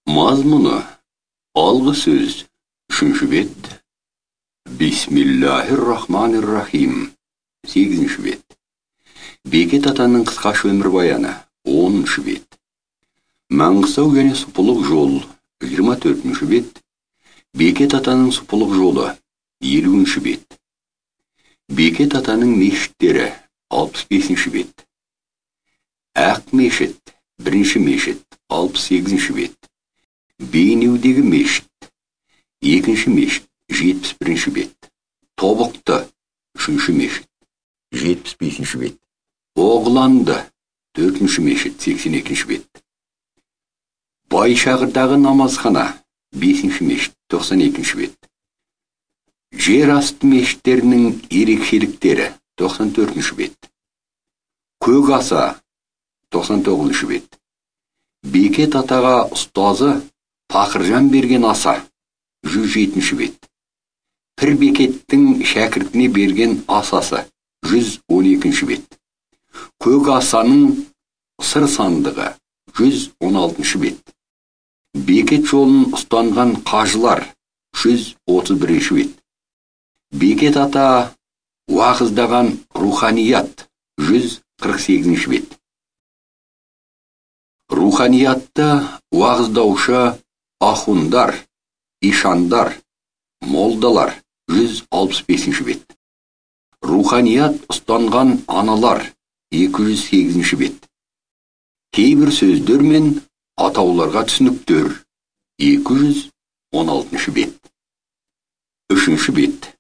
Мазмұны. Алғы сөз. Үшінші бет. Бисмиллахир-рахманир-рахим. 8-ші бет. Бекет атаның қысқаша өмірбаяны. 10-ші бет. Маңғыстау және Сұпылық жол. 24-ші бет. Бекет атаның Сұпылық жолы. 50-ші бет. Бекет атаның мешіттері. 65-ші бет. Ақ мешіт. 1-ші мешіт. 68-ші бет. Бейнеудегі мешіт. 2-ші мешіт. 71-ші бет. Тобықты. 3-ші мешіт. 75-ші бет. Оғланды. 4-ші мешіт. 82-ші бет. Байшағырдағы намазхана. 5-ші мешіт. 92-ші бет. Жер асты мешіттерінің ерекшеліктері. 94-ші бет. Көк аса. 99-ші бет. Бекет атаға ұстазы Пақыржан берген аса. 107-ші бет. Пір бекеттің шәкіртіне берген асасы. 112-ші бет. Көк асаның сыр сандығы. 116-ші бет. Бекет жолын ұстанған қажылар. 131-ші бет. Бекет ата уағыздаған руханият. 148-ші бет. Руханиятты уағыздаушы ахундар, ишандар, молдалар. 165-ші бет. Руханият ұстанған аналар. 208-ші бет. Кейбір сөздер мен атауларға түсініктер. 216-ші бет. 3-ші бет.